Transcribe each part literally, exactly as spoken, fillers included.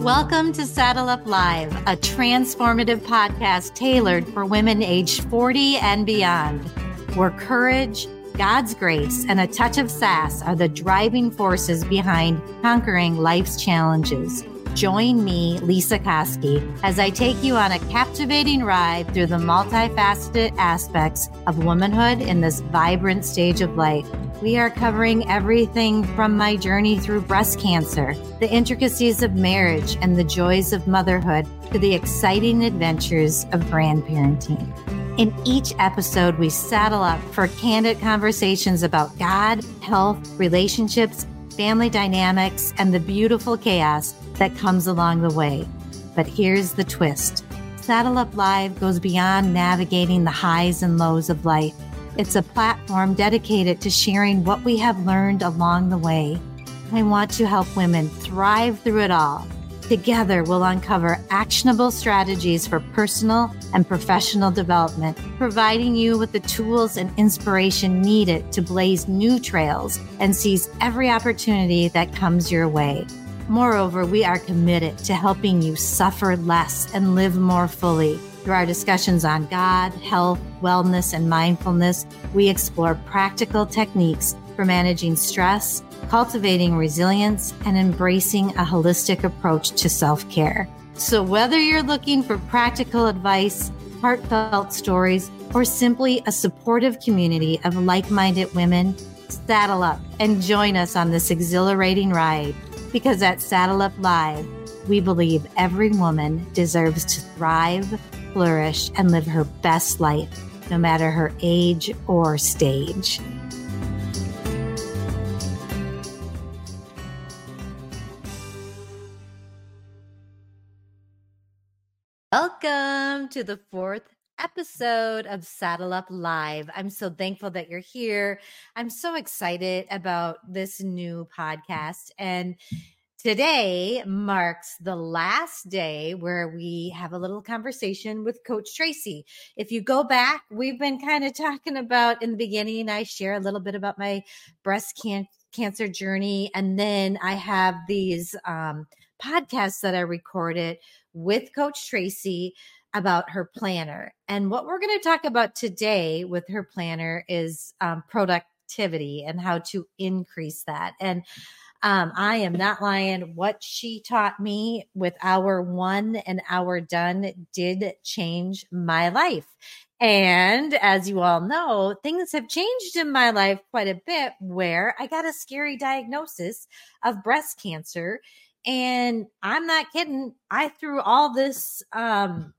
Welcome to Saddle Up Live, a transformative podcast tailored for women aged forty and beyond, where courage, God's grace, and a touch of sass are the driving forces behind conquering life's challenges. Join me, Lisa Koski, as I take you on a captivating ride through the multifaceted aspects of womanhood in this vibrant stage of life. We are covering everything from my journey through breast cancer, the intricacies of marriage, and the joys of motherhood, to the exciting adventures of grandparenting. In each episode, we saddle up for candid conversations about God, health, relationships, family dynamics, and the beautiful chaos that comes along the way. But here's the twist. Saddle Up Live goes beyond navigating the highs and lows of life. It's a platform dedicated to sharing what we have learned along the way. I want to help women thrive through it all. Together, we'll uncover actionable strategies for personal and professional development, providing you with the tools and inspiration needed to blaze new trails and seize every opportunity that comes your way. Moreover, we are committed to helping you suffer less and live more fully. Through our discussions on God, health, wellness, and mindfulness, we explore practical techniques for managing stress, cultivating resilience, and embracing a holistic approach to self-care. So whether you're looking for practical advice, heartfelt stories, or simply a supportive community of like-minded women, saddle up and join us on this exhilarating ride. Because at Saddle Up Live, we believe every woman deserves to thrive, flourish, and live her best life, no matter her age or stage. Welcome to the fourth episode of Saddle Up Live. I'm so thankful that you're here. I'm so excited about this new podcast. And today marks the last day where we have a little conversation with Coach Tracy. If you go back, we've been kind of talking about, in the beginning, I share a little bit about my breast can- cancer journey. And then I have these um, podcasts that I recorded with Coach Tracy about her planner. And what we're going to talk about today with her planner is um, productivity and how to increase that. And Um, I am not lying. What she taught me with Hour One and Hour Done did change my life. And as you all know, things have changed in my life quite a bit, where I got a scary diagnosis of breast cancer. And I'm not kidding. I threw all this um,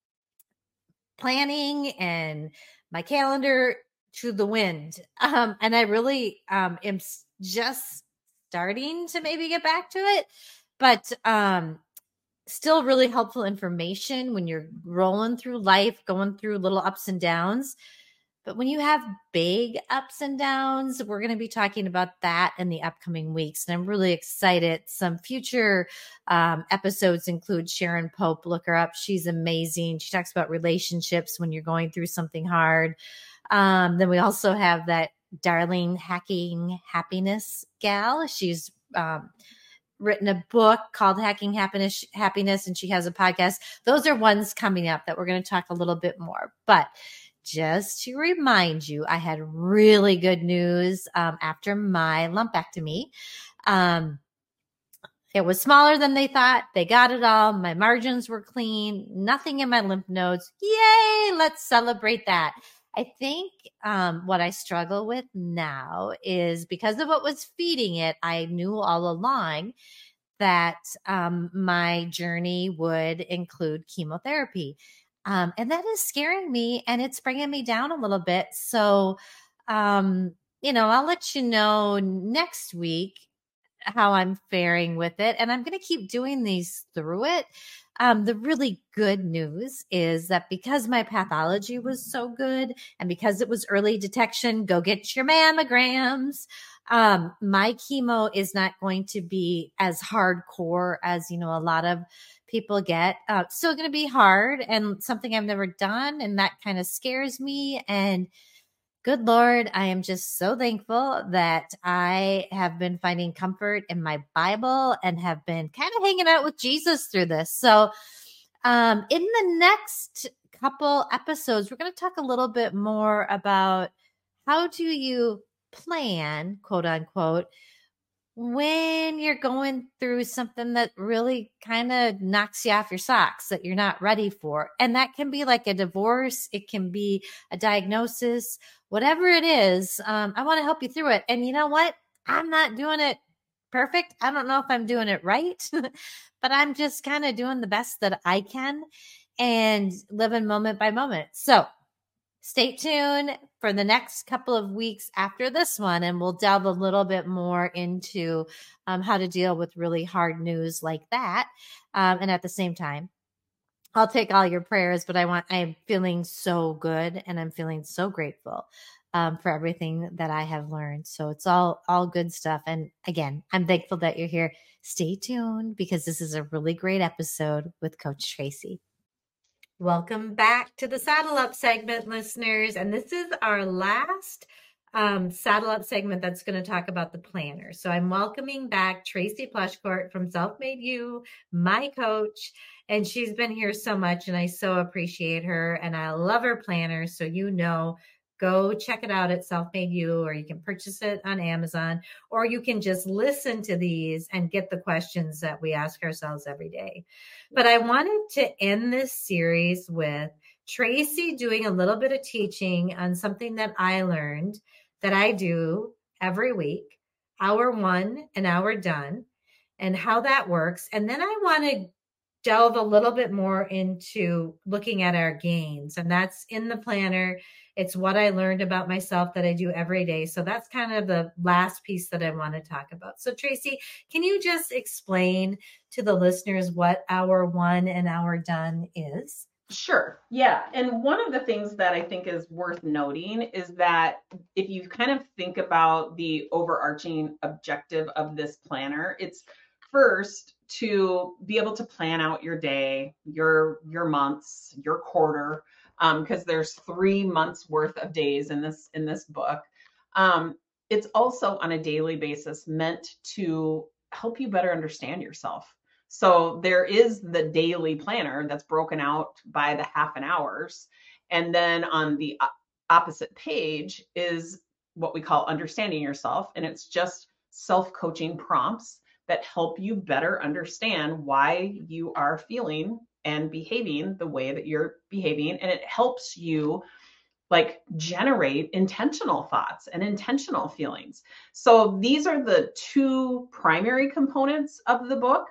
planning and my calendar to the wind. Um, and I really um, am just starting to maybe get back to it, but um, still really helpful information when you're rolling through life, going through little ups and downs. But when you have big ups and downs, we're going to be talking about that in the upcoming weeks. And I'm really excited. Some future um, episodes include Sharon Pope. Look her up. She's amazing. She talks about relationships when you're going through something hard. Um, then we also have that Darlene Hacking Happiness gal. She's um, written a book called Hacking Happiness, Happiness, and she has a podcast. Those are ones coming up that we're going to talk a little bit more. But just to remind you, I had really good news um, after my lumpectomy. Um, it was smaller than they thought. They got it all. My margins were clean. Nothing in my lymph nodes. Yay! Let's celebrate that. I think um, what I struggle with now is, because of what was feeding it, I knew all along that um, my journey would include chemotherapy. Um, and that is scaring me, and it's bringing me down a little bit. So, um, you know, I'll let you know next week how I'm faring with it. And I'm going to keep doing these through it. Um, the really good news is that because my pathology was so good, and because it was early detection, go get your mammograms. Um, my chemo is not going to be as hardcore as, you know, a lot of people get. Uh, it's still going to be hard and something I've never done. And that kind of scares me. And Good Lord, I am just so thankful that I have been finding comfort in my Bible and have been kind of hanging out with Jesus through this. So, um, in the next couple episodes, we're going to talk a little bit more about how do you plan, quote unquote, when you're going through something that really kind of knocks you off your socks that you're not ready for. And that can be like a divorce. It can be a diagnosis, whatever it is. Um, I want to help you through it. And you know what? I'm not doing it perfect. I don't know if I'm doing it right, but I'm just kind of doing the best that I can and living moment by moment. So stay tuned for the next couple of weeks after this one, and we'll delve a little bit more into um, how to deal with really hard news like that. Um, and at the same time, I'll take all your prayers, but I want, I'm feeling so good and I'm feeling so grateful um, for everything that I have learned. So it's all, all good stuff. And again, I'm thankful that you're here. Stay tuned because this is a really great episode with Coach Tracy. Welcome back to the Saddle Up segment, listeners. And this is our last um, Saddle Up segment that's going to talk about the planner. So I'm welcoming back Tracy Plushcourt from Self Made You, my coach. And she's been here so much and I so appreciate her. And I love her planner. So, you know, go check it out at Self Made You, or you can purchase it on Amazon, or you can just listen to these and get the questions that we ask ourselves every day. But I wanted to end this series with Tracy doing a little bit of teaching on something that I learned that I do every week, hour one and hour done, and how that works. And then I want to delve a little bit more into looking at our gains, and that's in the planner. It's what I learned about myself that I do every day. So that's kind of the last piece that I want to talk about. So Tracy, can you just explain to the listeners what hour one and hour done is? Sure. Yeah. And one of the things that I think is worth noting is that if you kind of think about the overarching objective of this planner, it's first to be able to plan out your day, your your months, your quarter, because um, there's three months worth of days in this in this book. Um, it's also on a daily basis meant to help you better understand yourself. So there is the daily planner that's broken out by the half an hours. And then on the opposite page is what we call understanding yourself. And it's just self-coaching prompts that help you better understand why you are feeling and behaving the way that you're behaving. And it helps you like generate intentional thoughts and intentional feelings. So these are the two primary components of the book.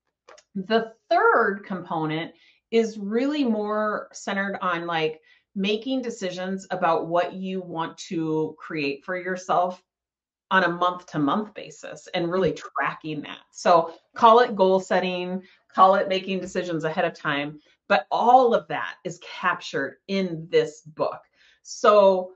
The third component is really more centered on like making decisions about what you want to create for yourself on a month to month basis and really tracking that. So call it goal setting, call it making decisions ahead of time, but all of that is captured in this book. So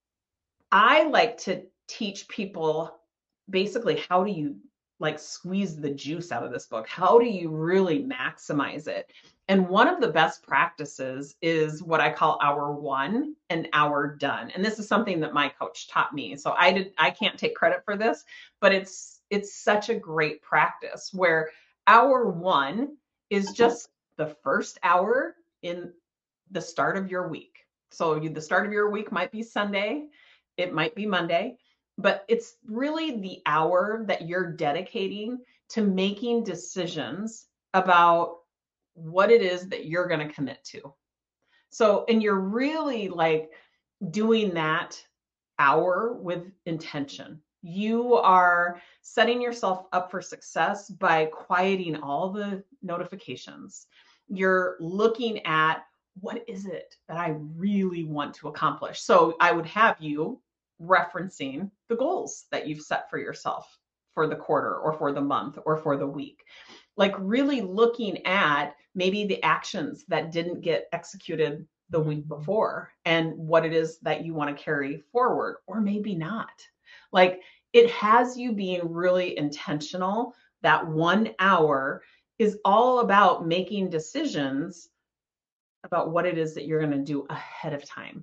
I like to teach people basically how do you like squeeze the juice out of this book? How do you really maximize it? And one of the best practices is what I call hour one and hour done. And this is something that my coach taught me. So I did, I can't take credit for this, but it's, it's such a great practice where hour one is just the first hour in the start of your week. So you, the start of your week might be Sunday, it might be Monday, but it's really the hour that you're dedicating to making decisions about what it is that you're going to commit to. So, and you're really like doing that hour with intention. You are setting yourself up for success by quieting all the notifications. You're looking at what is it that I really want to accomplish. So I would have you referencing the goals that you've set for yourself for the quarter or for the month or for the week. Like really looking at maybe the actions that didn't get executed the week before and what it is that you want to carry forward, or maybe not. Like it has you being really intentional. That one hour is all about making decisions about what it is that you're going to do ahead of time.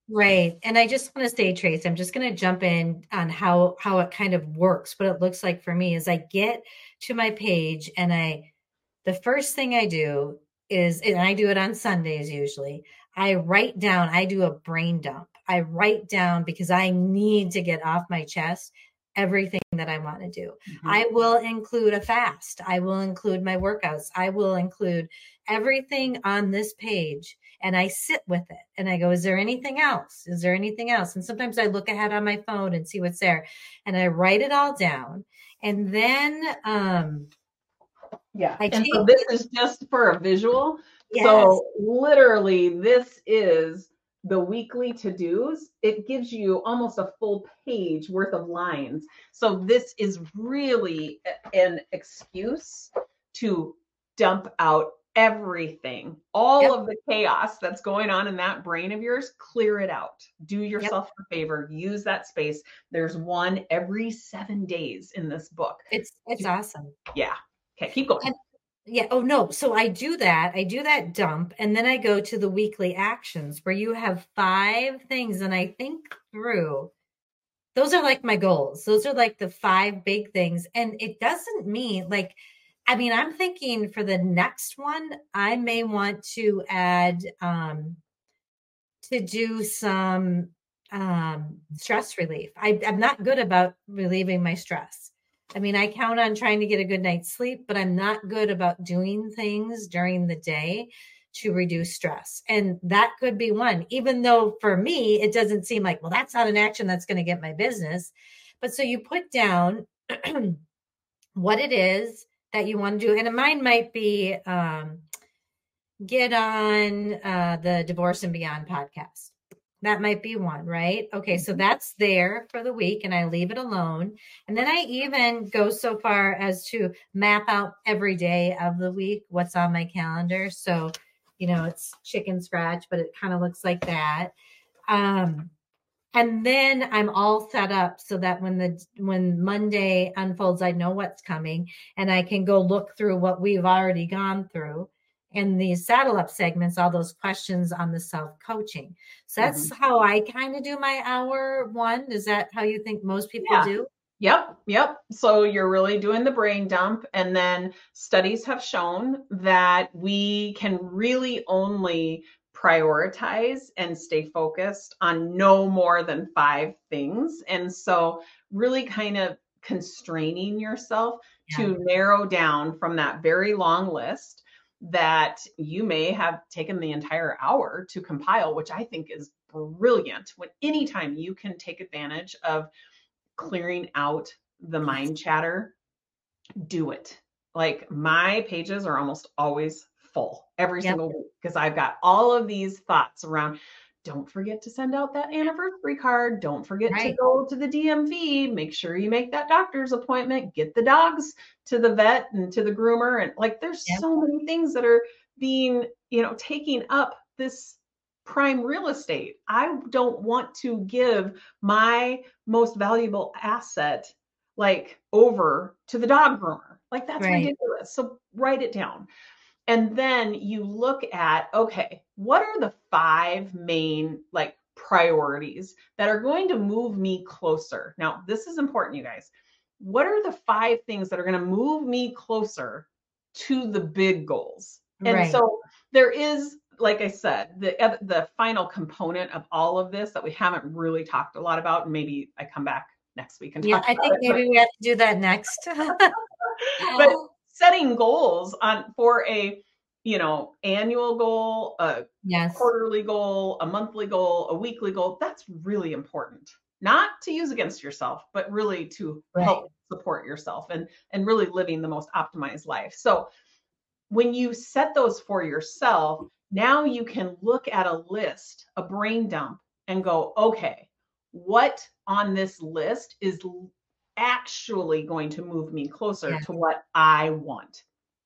Right. And I just want to say, Trace, I'm just going to jump in on how how it kind of works. What it looks like for me is I get to my page and I the first thing I do is, and I do it on Sundays usually, I write down, I do a brain dump. I write down because I need to get off my chest everything that I want to do. Mm-hmm. I will include a fast. I will include my workouts. I will include everything on this page. And I sit with it and I go, is there anything else? Is there anything else? And sometimes I look ahead on my phone and see what's there. And I write it all down. And then um Yeah. I And take so this is just for a visual. yes. So literally this is the weekly to-dos. It gives you almost a full page worth of lines. So this is really an excuse to dump out everything, all Yep. of the chaos that's going on in that brain of yours, clear it out. Do yourself yep. a favor, use that space. There's one every seven days in this book. It's it's awesome. Yeah. Okay, keep going. And, yeah. Oh, no. So I do that. I do that dump. And then I go to the weekly actions where you have five things. And I think through, those are like my goals. Those are like the five big things. And it doesn't mean like, I mean, I'm thinking for the next one, I may want to add, um, to do some um, stress relief. I, I'm not good about relieving my stress. I mean, I count on trying to get a good night's sleep, but I'm not good about doing things during the day to reduce stress. And that could be one, even though for me, it doesn't seem like, well, that's not an action that's going to get my business. But so you put down what it is that you want to do. And mine might be um, get on uh, the Divorce and Beyond podcast. That might be one, right? Okay, so that's there for the week and I leave it alone. And then I even go so far as to map out every day of the week, what's on my calendar. So, you know, it's chicken scratch, but it kind of looks like that. Um, and then I'm all set up so that when the when Monday unfolds, I know what's coming and I can go look through what we've already gone through. And these saddle up segments, all those questions on the self-coaching. So that's mm-hmm. how I kind of do my hour one. Is that how you think most people yeah. do? Yep. Yep. So you're really doing the brain dump. And then studies have shown that we can really only prioritize and stay focused on no more than five things. And so really kind of constraining yourself yeah. to narrow down from that very long list that you may have taken the entire hour to compile, which I think is brilliant. When anytime you can take advantage of clearing out the mind chatter, do it. Like my pages are almost always full every yep. single week because I've got all of these thoughts around. Don't forget to send out that anniversary card. Don't forget right. to go to the D M V. Make sure you make that doctor's appointment. Get the dogs to the vet and to the groomer. And like, there's yep. so many things that are being, you know, taking up this prime real estate. I don't want to give my most valuable asset like over to the dog groomer. Like that's right. ridiculous. So write it down. And then you look at, okay, what are the five main like priorities that are going to move me closer? Now, this is important, you guys. What are the five things that are going to move me closer to the big goals? And right. so there is, like I said, the the final component of all of this that we haven't really talked a lot about. And maybe I come back next week and talk yeah, about I think it, maybe but, we have to do that next. but setting goals on for a, you know, annual goal, a yes. quarterly goal, a monthly goal, a weekly goal, that's really important. Not to use against yourself, but really to right. help support yourself and, and really living the most optimized life. So when you set those for yourself, now you can look at a list, a brain dump, and go, okay, what on this list is actually going to move me closer yeah. to what I want?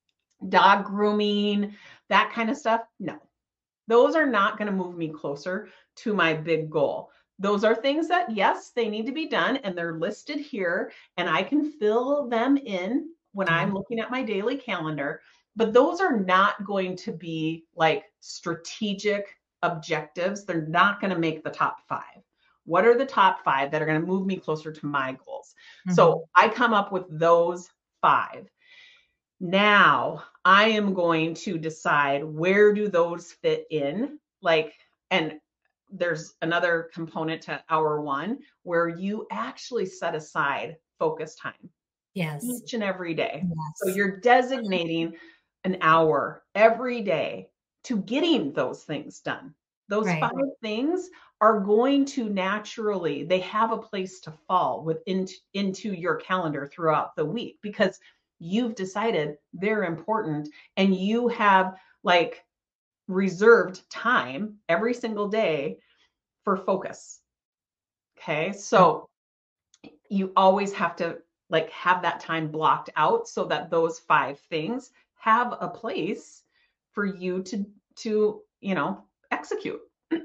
Dog grooming, that kind of stuff? No, those are not going to move me closer to my big goal. Those are things that, yes, they need to be done and they're listed here and I can fill them in when mm-hmm. I'm looking at my daily calendar, but those are not going to be like strategic objectives, they're not going to make the top five. What are the top five that are going to move me closer to my goals? Mm-hmm. So I come up with those five. Now I am going to decide, where do those fit in? Like, and there's another component to hour one where you actually set aside focus time. Yes. Each and every day. Yes. So you're designating an hour every day to getting those things done. Those right. five things are going to naturally, they have a place to fall within into your calendar throughout the week, because you've decided they're important and you have like reserved time every single day for focus. Okay. So you always have to like have that time blocked out so that those five things have a place for you to, to, you know, execute.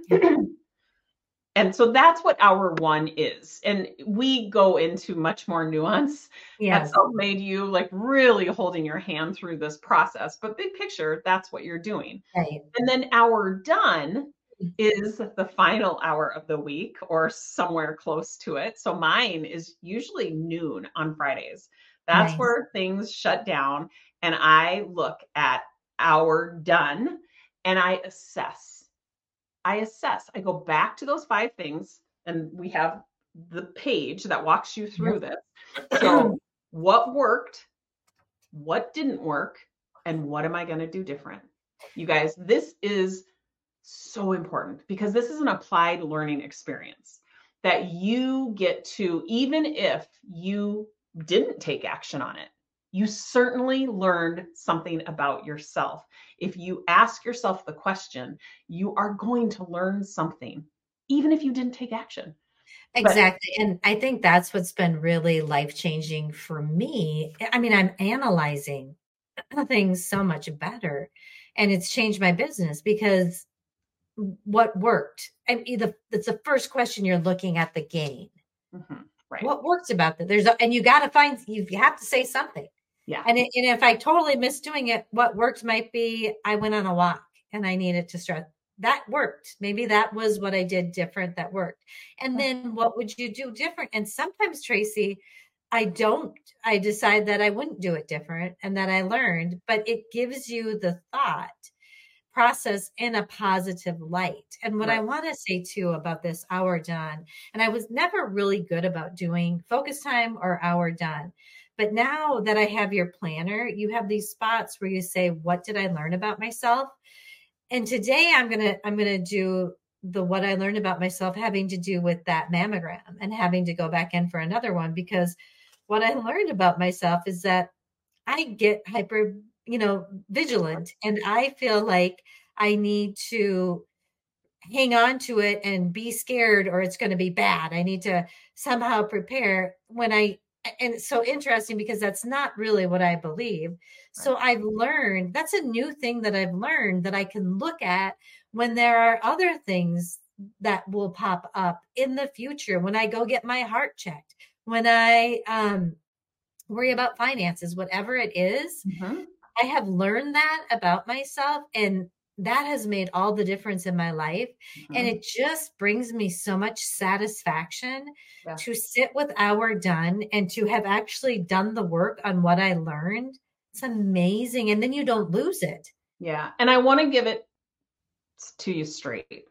And so that's what hour one is. And we go into much more nuance. Yes. That's what made you like really holding your hand through this process. But big picture, that's what you're doing. Right. And then hour done is the final hour of the week or somewhere close to it. So mine is usually noon on Fridays. That's nice. Where things shut down. And I look at hour done and I assess. I assess. I go back to those five things, and we have the page that walks you through yep. this. So what worked, what didn't work, and what am I going to do different? You guys, this is so important because this is an applied learning experience that you get to, even if you didn't take action on it, you certainly learned something about yourself. If you ask yourself the question, you are going to learn something, even if you didn't take action. Exactly. But, and I think that's what's been really life-changing for me. I mean, I'm analyzing things so much better, and it's changed my business because what worked? I mean, the, it's the first question you're looking at the gain. Mm-hmm. Right. What works about that? There's a, and you got to find, you have to say something. Yeah. And, it, and if I totally missed doing it, what worked might be I went on a walk and I needed to stretch. That worked. Maybe that was what I did different that worked. And then what would you do different? And sometimes, Tracy, I don't. I decide that I wouldn't do it different and that I learned, but it gives you the thought process in a positive light. And what right. I want to say too about this hour done, and I was never really good about doing focus time or hour done. But now that I have your planner, you have these spots where you say, what did I learn about myself? And today I'm going to, I'm going to do the, what I learned about myself having to do with that mammogram and having to go back in for another one, because what I learned about myself is that I get hyper, you know, vigilant, and I feel like I need to hang on to it and be scared or it's going to be bad. I need to somehow prepare when I, and it's so interesting because that's not really what I believe. Right. So I've learned, that's a new thing that I've learned that I can look at when there are other things that will pop up in the future. When I go get my heart checked, when I um, worry about finances, whatever it is, mm-hmm. I have learned that about myself, and that has made all the difference in my life. Mm-hmm. And it just brings me so much satisfaction yeah. to sit with hour done and to have actually done the work on what I learned. It's amazing. And then you don't lose it. Yeah. And I want to give it to you straight.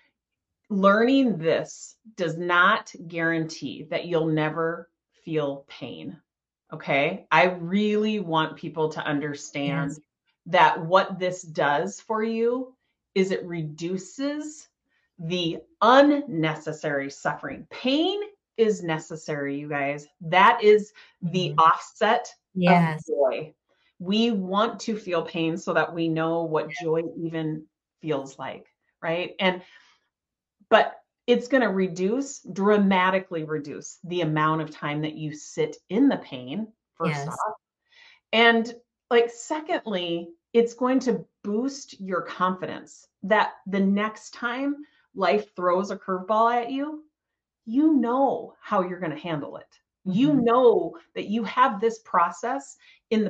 Learning this does not guarantee that you'll never feel pain. Okay. I really want people to understand yes. that what this does for you is it reduces the unnecessary suffering. Pain is necessary, you guys. That is the mm-hmm. offset yes. of joy. We want to feel pain so that we know what joy even feels like, right? And, but it's going to reduce, dramatically reduce the amount of time that you sit in the pain, first yes. off. And like, secondly, it's going to boost your confidence that the next time life throws a curveball at you, you know how you're going to handle it. Mm-hmm. You know that you have this process in the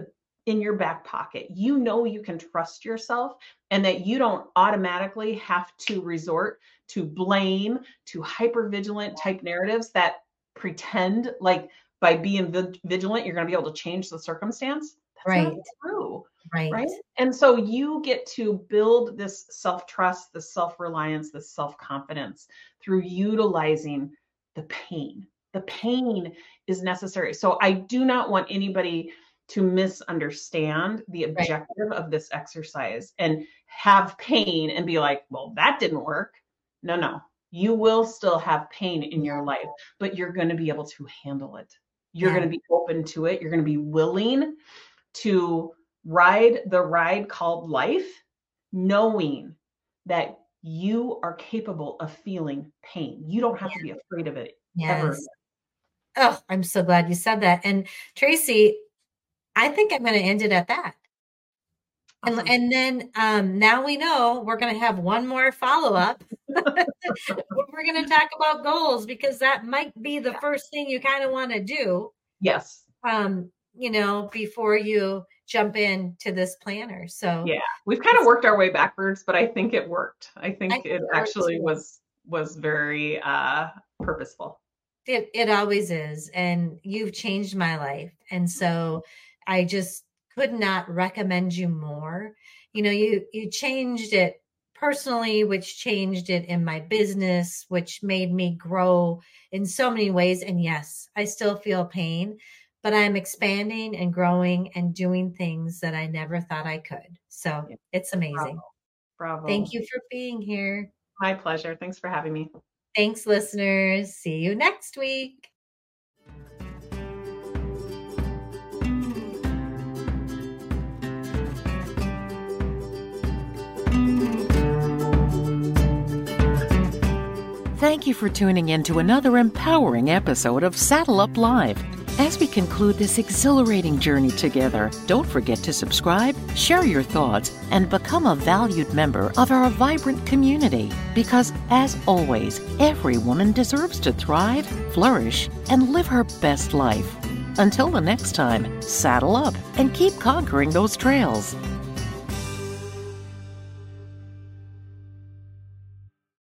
in your back pocket. You know you can trust yourself and that you don't automatically have to resort to blame, to hypervigilant type narratives that pretend like by being vigilant, you're going to be able to change the circumstance. That's right. not true. Right. Right. And so you get to build this self-trust, this self-reliance, this self-confidence through utilizing the pain. The pain is necessary. So I do not want anybody to misunderstand the objective right. of this exercise and have pain and be like, well, that didn't work. No, no, you will still have pain in your life, but you're going to be able to handle it. You're yeah. going to be open to it. You're going to be willing to ride the ride called life, knowing that you are capable of feeling pain. You don't have yeah. to be afraid of it yes. ever. Oh, I'm so glad you said that. And Tracy, I think I'm going to end it at that. And, awesome. and then um, now we know we're going to have one more follow-up. We're going to talk about goals because that might be the yeah. first thing you kind of want to do. Yes. Um, you know, before you jump into this planner. So yeah, we've kind of worked our way backwards, but I think it worked. I think I it actually was, was very uh, purposeful. It it always is. And you've changed my life. And so I just could not recommend you more. You know, you, you changed it personally, which changed it in my business, which made me grow in so many ways. And yes, I still feel pain, but I'm expanding and growing and doing things that I never thought I could. So it's amazing. Bravo. Bravo. Thank you for being here. My pleasure. Thanks for having me. Thanks, listeners. See you next week. Thank you for tuning in to another empowering episode of Saddle Up Live. As we conclude this exhilarating journey together, don't forget to subscribe, share your thoughts, and become a valued member of our vibrant community. Because, as always, every woman deserves to thrive, flourish, and live her best life. Until the next time, saddle up and keep conquering those trails.